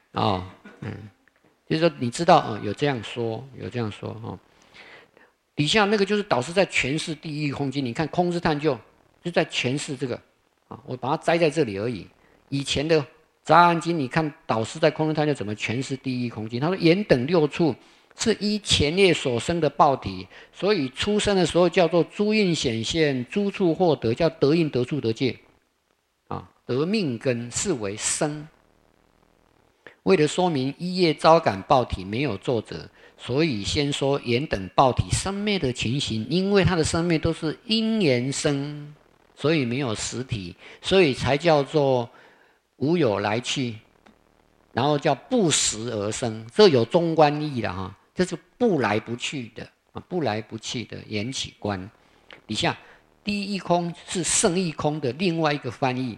S1: 就是说你知道有这样说，有这样说底下那个就是导师在诠释第一空经，你看空之探究就在诠释这个我把它摘在这里而已。以前的杂案经，你看导师在空之探究怎么诠释第一空经，他说眼等六处是依前列所生的报体，所以出生的时候叫做诸印显现，诸处获得，叫得印得处得界得命根是为生。为了说明一业招感报体没有作者，所以先说眼等报体生灭的情形，因为它的生灭都是因缘生，所以没有实体，所以才叫做无有来去，然后叫不时而生，这有中观义的这是不来不去的不来不去的缘起观。底下第一空是圣义空的另外一个翻译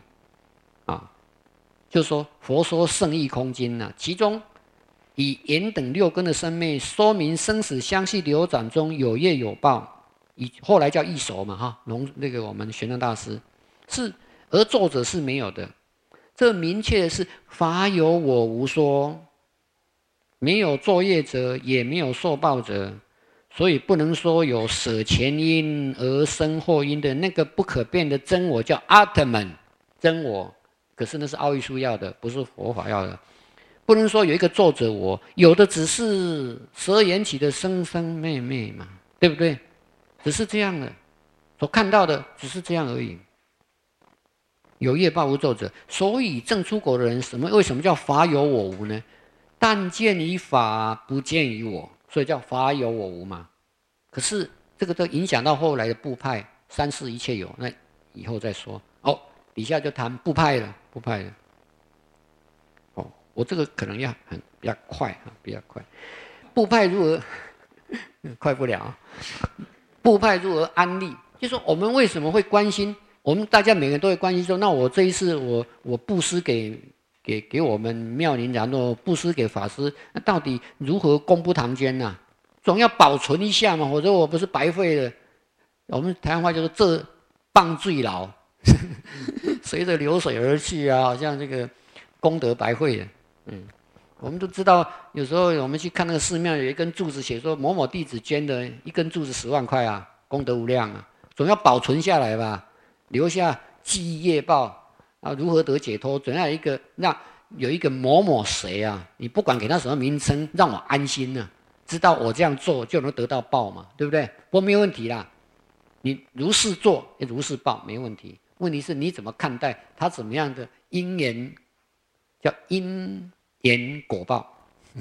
S1: 就是说佛说圣义空经其中以眼等六根的生灭，说明生死相续流转中有业有报，后来叫异熟嘛那个我们玄奘大师是，而作者是没有的。这明确的是法有我无说，没有作业者，也没有受报者，所以不能说有舍前因而生后因的那个不可变的真我叫阿特曼真我。可是那是奥义书要的，不是佛法要的。不能说有一个作者我，有的只是12缘起的生生灭灭嘛，对不对？只是这样的，所看到的只是这样而已。有业报无作者，所以正出国的人为什么叫法有我无呢？但见于法，不见于我，所以叫法有我无嘛。可是这个都影响到后来的部派，三世一切有，那以后再说。底下就谈部派了，部派了。我这个可能要比较快比较快。部派如何快不了部派如何安利？就说我们为什么会关心？我们大家每个人都会关心说，那我这一次我布施给我们妙龄然后布施给法师，那到底如何公布堂间呢？总要保存一下嘛，否则我不是白费了。我们台湾话就是这棒最牢。随着流水而去好像这个功德白费了。我们都知道，有时候我们去看那个寺庙，有一根柱子写说某某弟子捐的，一根柱子10万块功德无量总要保存下来吧，留下记忆业报如何得解脱？总要有一个某某谁你不管给他什么名称，让我安心知道我这样做就能得到报嘛，对不对？不过没有问题啦，你如是做如是报，没问题。问题是你怎么看待他怎么样的因缘，叫因缘果报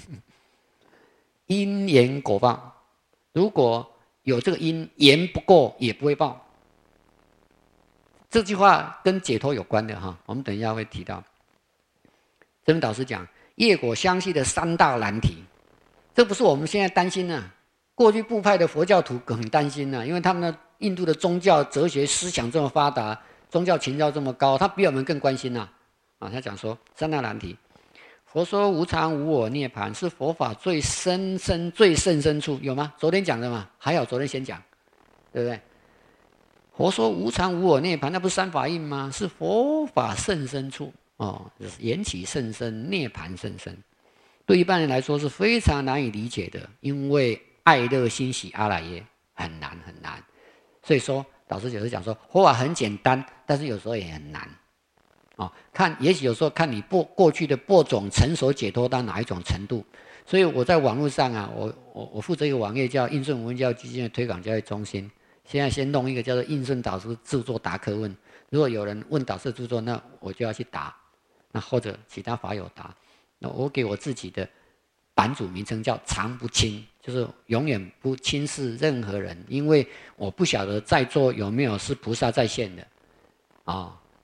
S1: 因缘果报，如果有这个因，缘不够也不会报。这句话跟解脱有关的我们等一下会提到。这边导师讲业果相续的3大难题，这不是我们现在担心过去部派的佛教徒很担心因为他们的印度的宗教哲学思想这么发达，宗教情操这么高，他比我们更关心他讲说3大难题。佛说无常无我涅槃是佛法最深最甚深处，有吗？昨天讲的嘛，还好昨天先讲，对不对？佛说无常无我涅槃，那不是三法印吗？是佛法甚深处就是缘起甚深，涅槃甚深。对一般人来说是非常难以理解的，因为爱乐欣喜阿赖耶很难很难。所以说导师有时讲说佛法很简单，但是有时候也很难也许有时候看你过去的播种成熟解脱到哪一种程度。所以我在网络上我负责一个网页叫印顺文教基金的推广教育中心，现在先弄一个叫做印顺导师著作答客问，如果有人问导师著作，那我就要去答，那或者其他法友答。那我给我自己的版主名称叫常不轻，就是永远不轻视任何人，因为我不晓得在座有没有是菩萨在线的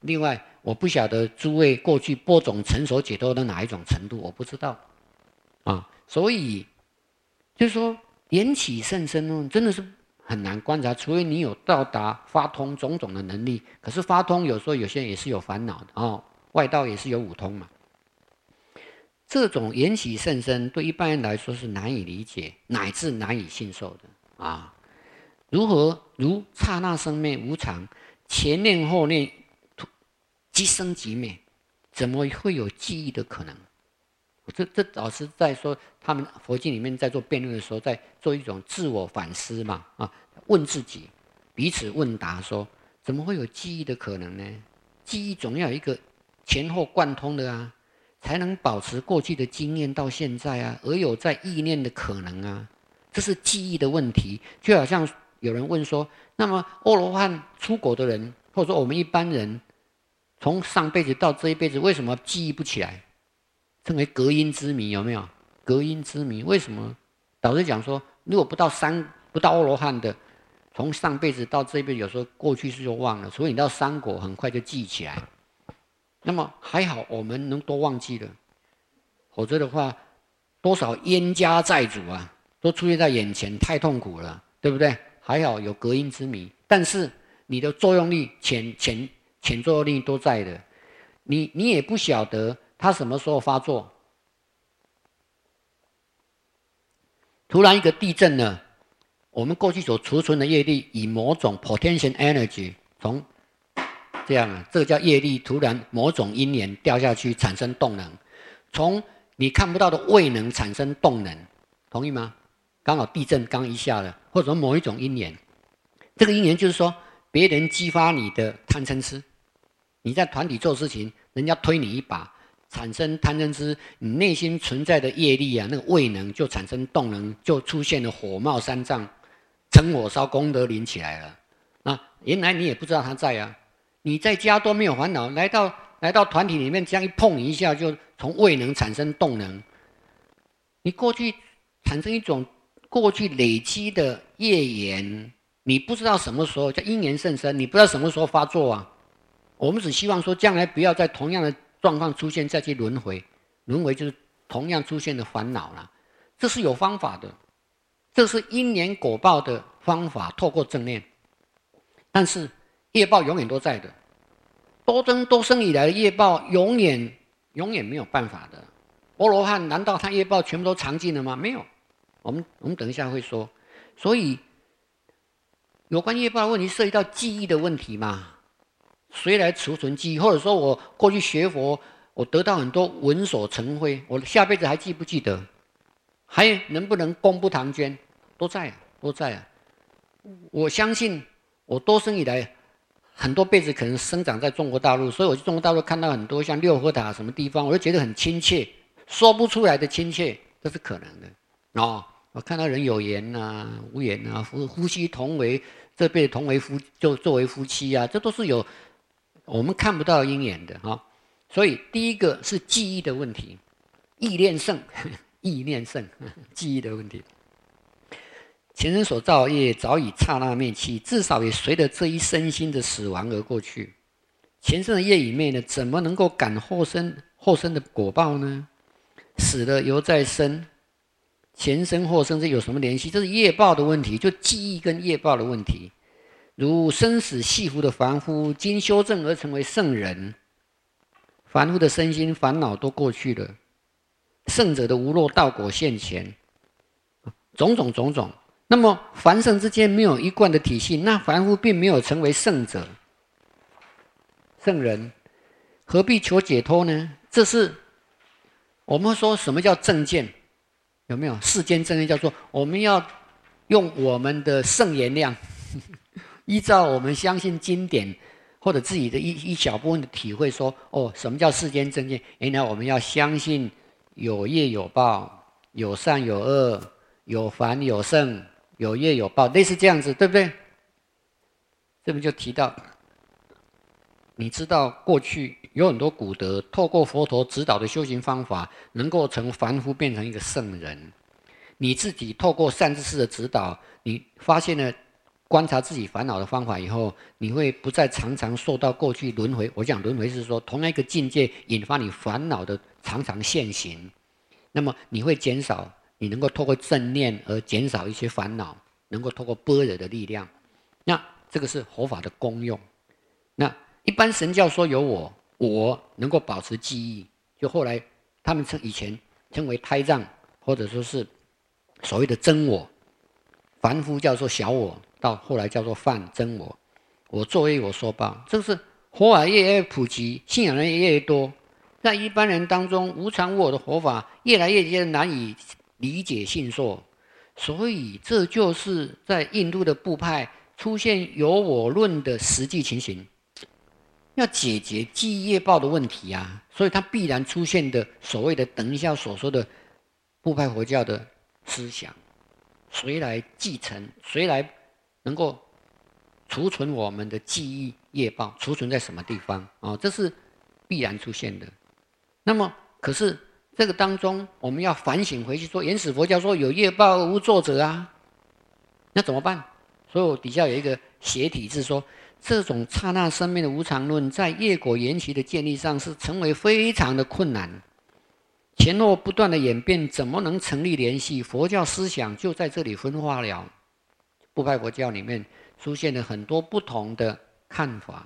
S1: 另外，我不晓得诸位过去播种成熟解脱的哪一种程度，我不知道啊。所以就是说，缘起甚深哦，真的是很难观察，除非你有到达发通种种的能力。可是发通有时候有些人也是有烦恼的哦，外道也是有五通嘛。这种缘起甚深，对一般人来说是难以理解，乃至难以信受的啊。如刹那生灭无常，前念后念即生即灭，怎么会有记忆的可能？这老师在说，他们佛经里面在做辩论的时候，在做一种自我反思嘛，啊，问自己，彼此问答说，怎么会有记忆的可能呢？记忆总要有一个前后贯通的啊，才能保持过去的经验到现在啊，而有在意念的可能啊，这是记忆的问题。就好像有人问说，那么阿罗汉出国的人，或者说我们一般人，从上辈子到这一辈子，为什么记忆不起来？称为隔音之谜，有没有？隔音之谜，为什么？导师讲说，如果不到阿罗汉的，从上辈子到这一辈子，有时候过去式就忘了，所以你到三果很快就记起来。那么还好，我们能多忘记了，否则的话，多少冤家债主啊，都出现在眼前，太痛苦了，对不对？还好有隔音之谜，但是你的作用力、潜作用力都在的，你也不晓得它什么时候发作。突然一个地震了，我们过去所储存的业力，以某种 potential energy 从这样啊，这个叫业力，突然某种因缘掉下去，产生动能，从你看不到的位能产生动能，同意吗？刚好地震刚一下了，或者某一种因缘，这个因缘就是说，别人激发你的贪嗔痴，你在团体做事情，人家推你一把，产生贪嗔痴，你内心存在的业力啊，那个位能就产生动能，就出现了火冒三丈，成火烧，功德林起来了。那原来你也不知道他在啊，你在家都没有烦恼，来到团体里面，这样一碰一下，就从位能产生动能。你过去产生一种过去累积的业缘，你不知道什么时候叫因缘甚深，你不知道什么时候发作啊。我们只希望说，将来不要在同样的状况出现，再去轮回，轮回就是同样出现的烦恼啦。这是有方法的，这是因缘果报的方法，透过正念。但是业报永远都在的，多生以来的业报永远没有办法的。阿罗汉难道他业报全部都藏尽了吗？没有，我们等一下会说。所以有关业报的问题涉及到记忆的问题嘛？谁来储存记忆？或者说我过去学佛，我得到很多闻所成慧，我下辈子还记不记得？还能不能功不唐捐？都在啊。我相信我多生以来很多辈子可能生长在中国大陆，所以我去中国大陆看到很多像六合塔什么地方，我就觉得很亲切，说不出来的亲切，这是可能的哦。我看到人有缘啊，无缘啊，夫妻同为这辈子同为就作为夫妻啊，这都是有我们看不到的因缘的哈、哦。所以第一个是记忆的问题，意念胜，记忆的问题。前人所造的业早已刹那灭去，至少也随着这一身心的死亡而过去。前生的业已灭呢，怎么能够感后生的果报呢？死了犹再生，前生后生这有什么联系？这是业报的问题，就记忆跟业报的问题。如生死系缚的凡夫，经修正而成为圣人，凡夫的身心烦恼都过去了，圣者的无漏道果现前，种种。那么凡圣之间没有一贯的体系，那凡夫并没有成为圣者、圣人，何必求解脱呢？这是我们说什么叫正见？有没有世间正见？叫做我们要用我们的圣言量，依照我们相信经典或者自己的一小部分的体会说，哦，什么叫世间正见？原来我们要相信有业有报，有善有恶，有凡有圣，有业有报，类似这样子，对不对？这边就提到，你知道过去有很多古德透过佛陀指导的修行方法，能够从凡夫变成一个圣人。你自己透过善知识的指导，你发现了观察自己烦恼的方法以后，你会不再常常受到过去轮回。我讲轮回是说同样一个境界引发你烦恼的常常现行，那么你会减少，你能够透过正念而减少一些烦恼，能够透过般若的力量。那这个是佛法的功用。那一般神教说有我能够保持记忆，就后来他们以前称为胎藏，或者说是所谓的真我，凡夫叫做小我，到后来叫做梵真我。我作业我受报，这是佛法越来越普及，信仰人越来越多，在一般人当中，无常无我的佛法越来越难以理解信受，所以这就是在印度的部派出现有我论的实际情形。要解决记忆业报的问题啊，所以它必然出现的所谓的等一下所说的部派佛教的思想，谁来继承，谁来能够储存我们的记忆业报，储存在什么地方啊？这是必然出现的。那么可是这个当中我们要反省回去说，原始佛教说有业报无作者啊，那怎么办？所以我底下有一个斜体字说，这种刹那生命的无常论在业果缘起的建立上是成为非常的困难，前后不断的演变，怎么能成立联系？佛教思想就在这里分化了。部派佛教里面出现了很多不同的看法。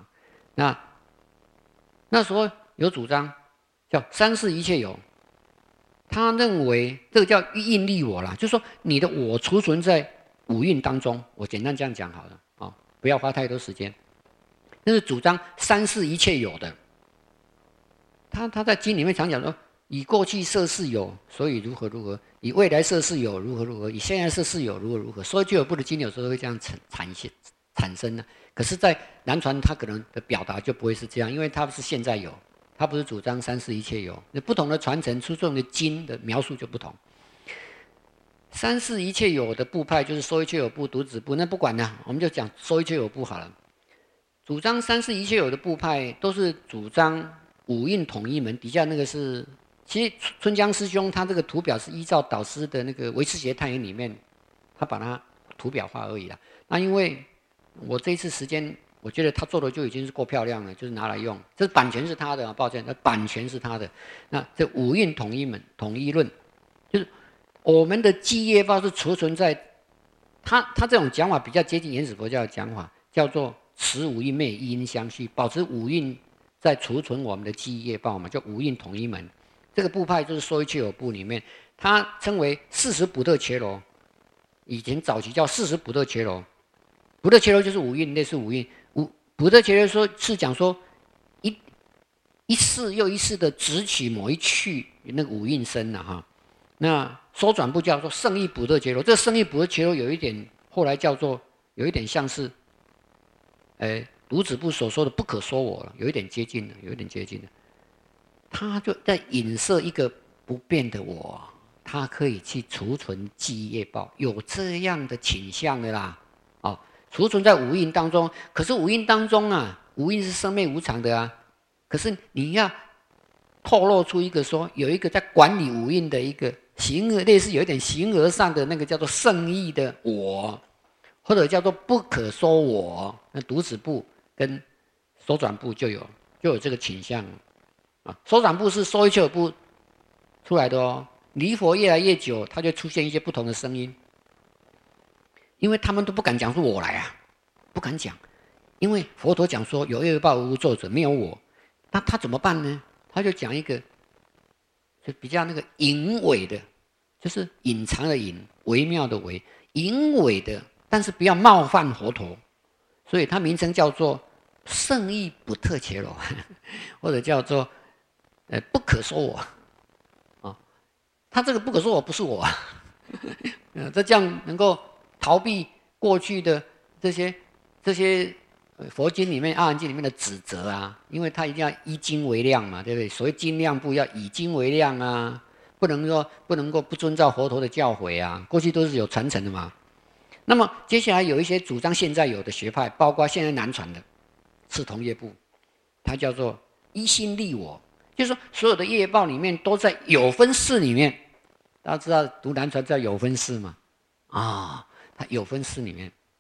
S1: 那时候有主张叫三世一切有，他认为这个叫印力我啦，就是说你的我储存在五蕴当中，我简单这样讲好了啊，不要花太多时间。这是主张三世一切有的。他在经里面常讲说，以过去色事有，所以如何如何；以未来色事有，如何如何；以现在色事有，如何如何。所以就有部的经有时候会这样产生的。可是，在南传他可能的表达就不会是这样，因为他是现在有，他不是主张三世一切有。那不同的传承出众的经的描述就不同。三世一切有的部派就是说一切有部、独子部，那不管了，我们就讲说一切有部好了。主张三世一切有的部派都是主张五蕴统一门，底下那个是，其实春江师兄他这个图表是依照导师的那个唯识学探研里面，他把它图表化而已啦。那因为我这一次时间，我觉得他做的就已经是够漂亮了，就是拿来用。这版权是他的，抱歉，那版权是他的。那这五蕴统一门统一论，就是我们的记忆业报是储存在他这种讲法比较接近原始佛教的讲法，叫做持五蕴昧一因相续，保持五蕴在储存我们的记忆业报嘛，叫五蕴统一门。这个部派就是说一切有部里面，它称为40补特伽罗，以前早期叫40补特伽罗。补特伽罗就是五蕴，类似五蕴。补特伽罗说是讲说一世又一世的直取某一趣那个五蕴身了哈。那收转部叫做圣意补特伽罗，这个圣意补特伽罗有一点后来叫做有一点像是独子部所说的不可说我了，有一点接近了，有一点接近了。他就在影射一个不变的我，他可以去储存记忆业报，有这样的倾向的啦。哦，储存在五蕴当中，可是五蕴当中啊，五蕴是生灭无常的啊。可是你要透露出一个说，有一个在管理五蕴的一个形而类似有一点形而上的那个叫做圣意的我，或者叫做不可说我，那独子部跟收转部就有这个倾向啊。收转部是说一切有部出来的哦。离佛越来越久，它就出现一些不同的声音，因为他们都不敢讲出我来啊，不敢讲，因为佛陀讲说有业报无作者，没有我，那他怎么办呢？他就讲一个就比较那个隐微的，就是隐藏的隐，微妙的微，隐微的，但是不要冒犯佛陀，所以它名称叫做圣意补特伽罗，或者叫做不可说我啊。他这个不可说我不是我啊，这样能够逃避过去的这些佛经里面、阿含经里面的指责啊，因为他一定要依经为量嘛，对不对？所谓经量部要以经为量啊，不能够不遵照佛陀的教诲啊，过去都是有传承的嘛。那么接下来有一些主张现在有的学派，包括现在南传的赤同业部，它叫做一心利我，就是说所有的业报里面都在有分式里面。大家知道读南传叫有分式吗？啊，它有分式里面，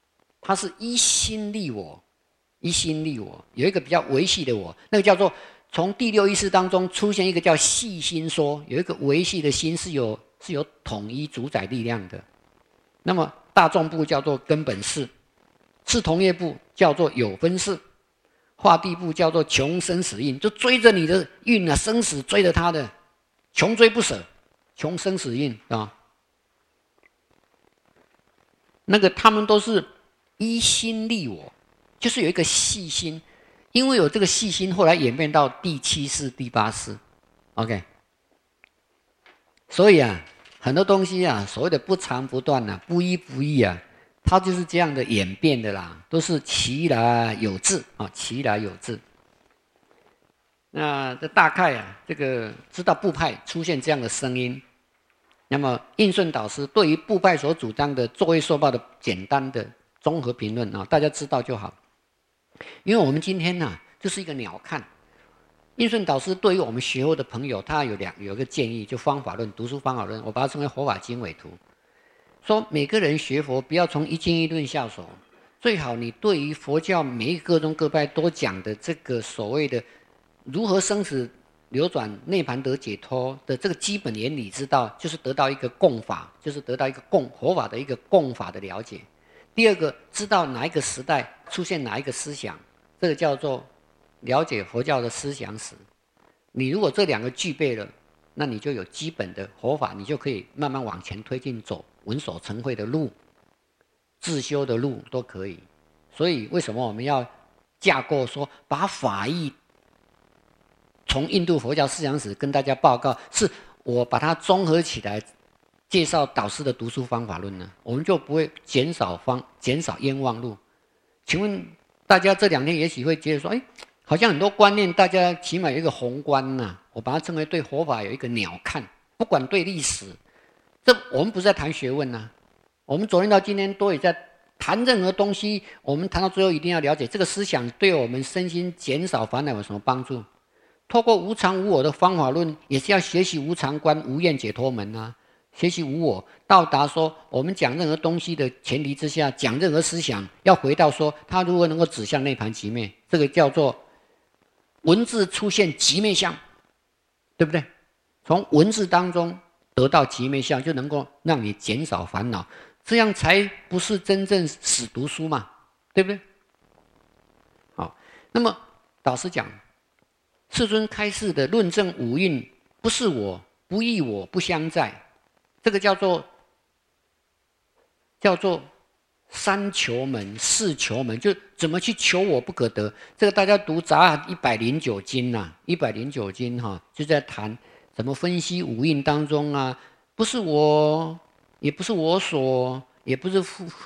S1: 它是一心立我，一心立我，有一个比较维系的我，那个叫做从第六意识当中出现一个叫系心说，有一个维系的心是有统一主宰力量的。那么大众部叫做根本识，次同业部叫做有分识，化地部叫做穷生死印，就追着你的运啊，生死追着他的，穷追不舍，穷生死印啊。那个他们都是一心立我，就是有一个细心，因为有这个细心，后来演变到第七识、第八识 ，OK。所以啊，很多东西啊，所谓的不长不断啊，不依不异啊，它就是这样的演变的啦，都是其来有自啊，其来有自。那这大概啊，这个知道部派出现这样的声音。那么印顺导师对于部派所主张的作为受报的简单的综合评论啊，大家知道就好。因为我们今天呢、就是一个鸟瞰。印顺导师对于我们学佛的朋友，他有一个建议，就方法论，读书方法论，我把它称为佛法经纬图。说每个人学佛不要从一经一论下手，最好你对于佛教每一个各宗各派都讲的这个所谓的如何生死流转、涅槃得解脱的这个基本原理知道，就是得到一个共法，就是得到一个佛法的一个共法的了解。第二个，知道哪一个时代出现哪一个思想，这个叫做了解佛教的思想史。你如果这两个具备了，那你就有基本的佛法，你就可以慢慢往前推进，走闻所成慧的路、自修的路都可以。所以为什么我们要架构说把法义从印度佛教思想史跟大家报告，是我把它综合起来介绍导师的读书方法论呢？我们就不会减少冤枉路。请问大家这2天也许会觉得说，好像很多观念大家起码有一个宏观呐，我把它称为对佛法有一个鸟瞰，不管对历史，这我们不是在谈学问呐。我们昨天到今天都也在谈任何东西，我们谈到最后一定要了解这个思想对我们身心减少烦恼有什么帮助。透过无常无我的方法论，也是要学习无常观、无厌解脱门啊，学习无我，到达说我们讲任何东西的前提之下，讲任何思想，要回到说它如何能够指向涅槃寂灭，这个叫做文字出现寂灭相，对不对？从文字当中得到寂灭相，就能够让你减少烦恼，这样才不是真正死读书嘛，对不对？好，那么导师讲。世尊开示的论证五蕴不是我，不异我，不相在，这个叫做三求门、四求门，就怎么去求我不可得。这个大家读杂109经呐，109经哈，就在谈怎么分析五蕴当中啊，不是我，也不是我所，也不是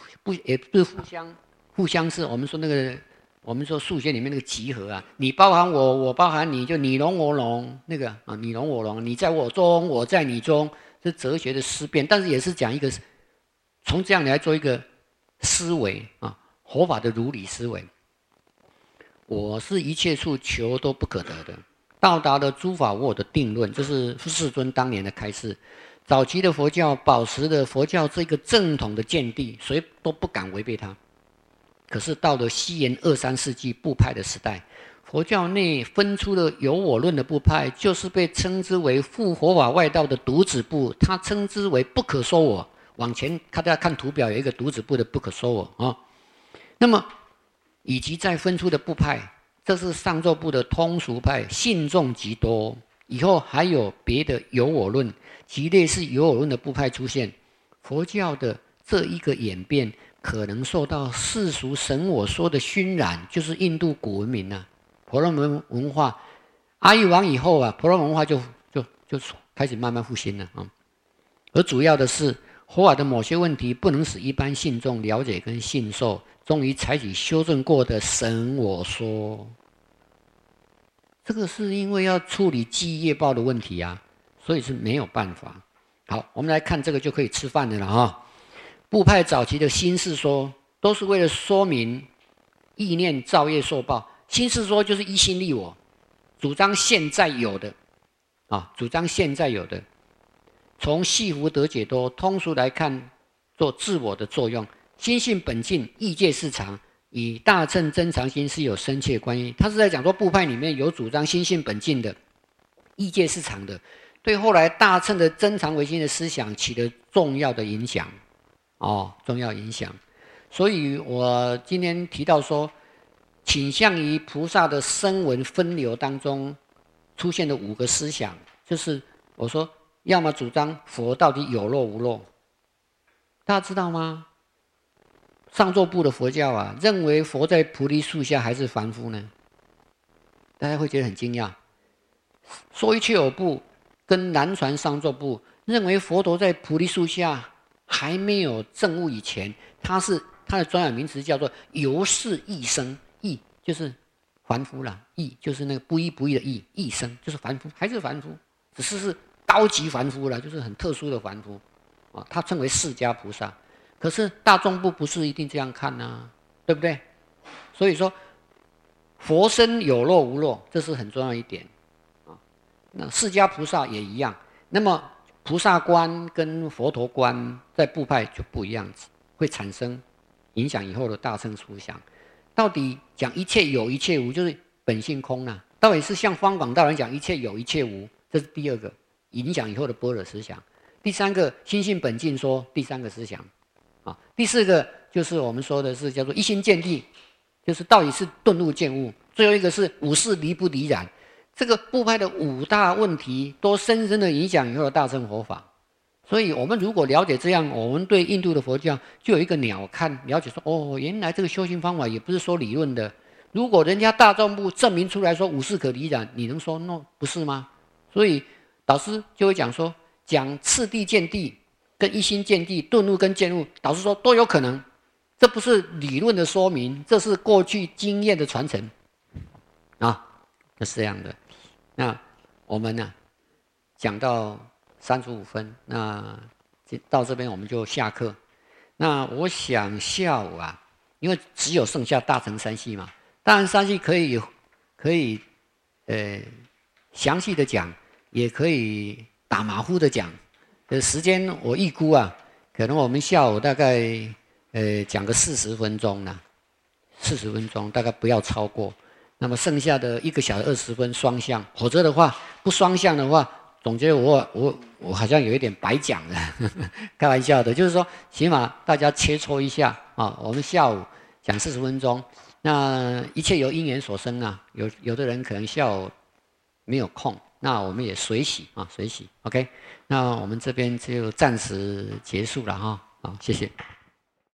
S1: 互相是我们说那个。我们说数学里面那个集合啊，你包含我，我包含你，就你侬我侬那个啊，你侬我侬，你在我中，我在你中，是哲学的思辨，但是也是讲一个从这样来做一个思维啊，佛法的如理思维。我是一切处求都不可得的，到达了诸法无我的定论，这是世尊当年的开示。早期的佛教保持了佛教这个正统的见地，谁都不敢违背它。可是到了西元2、3世纪部派的时代，佛教内分出了有我论的部派，就是被称之为附佛法外道的独子部，他称之为不可说我。往前大家看图表，有一个独子部的不可说我啊。那么以及再分出的部派，这是上座部的通俗派，信众极多。以后还有别的有我论及类似有我论的部派出现，佛教的这一个演变。可能受到世俗神我说的熏染，就是印度古文明啊，婆罗门文化。阿育王以后啊，婆罗门文化就开始慢慢复兴了啊。而主要的是佛法的某些问题不能使一般信众了解跟信受，终于采取修正过的神我说。这个是因为要处理记忆业报的问题啊，所以是没有办法。好，我们来看这个就可以吃饭的了啊。部派早期的心事说，都是为了说明意念造业受报。心事说就是一心立我，主张现在有的啊，主张现在有的。从系福得解脱，通俗来看，做自我的作用。 心性本净，意界是常，与大乘真常心是有深切关系。他是在讲说部派里面有主张心性本净的，意界是常的，对后来大乘的真常唯心的思想起了重要的影响。重要影响。所以我今天提到说，倾向于菩萨的声闻分流当中出现的5个思想，就是我说要么主张佛到底有漏无漏，大家知道吗？上座部的佛教啊，认为佛在菩提树下还是凡夫呢？大家会觉得很惊讶。说一切有部跟南传上座部认为佛陀在菩提树下还没有证悟以前，他的专有名词叫做由是异生，异就是凡夫啦，异就是那个不依不依的异，异生就是凡夫，还是凡夫，只是高级凡夫啦，就是很特殊的凡夫他称为释迦菩萨。可是大众部不是一定这样看对不对？所以说佛身有漏无漏，这是很重要一点那释迦菩萨也一样。那么菩萨观跟佛陀观在部派就不一样，会产生影响以后的大乘思想。到底讲一切有一切无，就是本性空到底是像方广大人讲一切有一切无，这是第2个影响以后的般若思想。第3个心性本净说第3个思想第4个就是我们说的是叫做一心见地，就是到底是顿悟见悟。最后一个是五事离不离染。这个部派的5大问题都深深的影响以后的大乘佛法。所以我们如果了解这样，我们对印度的佛教就有一个鸟瞰，了解说原来这个修行方法也不是说理论的。如果人家大众部证明出来说五事可离染，你能说 no 不是吗？所以导师就会讲说，讲次第见地跟一心见地，顿悟跟见悟，导师说都有可能。这不是理论的说明，这是过去经验的传承就是这样的。那我们讲到35分，那到这边我们就下课。那我想下午因为只有剩下大乘三系嘛，大乘三系可以详细的讲，也可以打马虎的讲。时间我预估可能我们下午大概讲个40分钟40分钟大概不要超过。那么剩下的1个小时20分双向，否则的话不双向的话，总觉得我好像有一点白讲了，开玩笑的，就是说起码大家切磋一下我们下午讲40分钟，那一切由因缘所生有的人可能下午没有空，那我们也随喜随喜 OK， 那我们这边就暂时结束了好，谢谢。